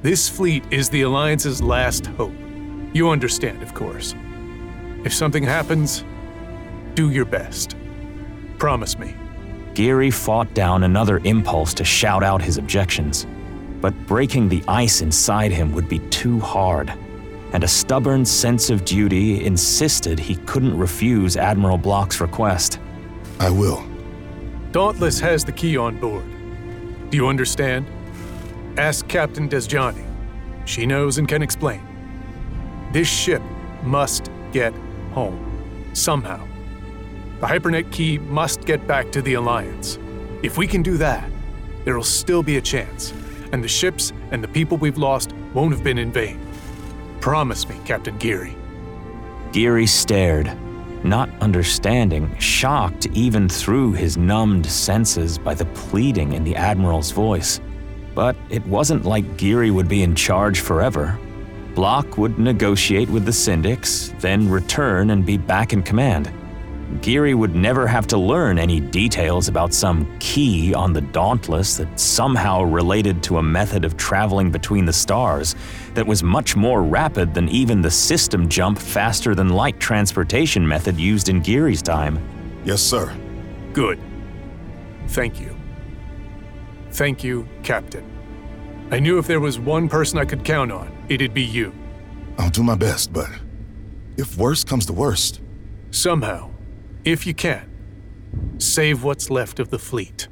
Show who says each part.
Speaker 1: This fleet is the Alliance's last hope. You understand, of course. If something happens, do your best. Promise me.
Speaker 2: Geary fought down another impulse to shout out his objections, but breaking the ice inside him would be too hard, and a stubborn sense of duty insisted he couldn't refuse Admiral Block's request.
Speaker 3: I will.
Speaker 1: Dauntless has the key on board. Do you understand? Ask Captain Desjani. She knows and can explain. This ship must get home. Somehow. The Hypernet key must get back to the Alliance. If we can do that, there'll still be a chance, and the ships and the people we've lost won't have been in vain. Promise me, Captain Geary.
Speaker 2: Geary stared, not understanding, shocked even through his numbed senses by the pleading in the Admiral's voice. But it wasn't like Geary would be in charge forever. Block would negotiate with the Syndics, then return and be back in command. Geary would never have to learn any details about some key on the Dauntless that somehow related to a method of traveling between the stars that was much more rapid than even the system jump faster than light transportation method used in Geary's time.
Speaker 3: Yes, sir.
Speaker 1: Good. Thank you. Thank you, Captain. I knew if there was one person I could count on, it'd be you.
Speaker 3: I'll do my best, but if worst comes to worst...
Speaker 1: Somehow, if you can, save what's left of the fleet.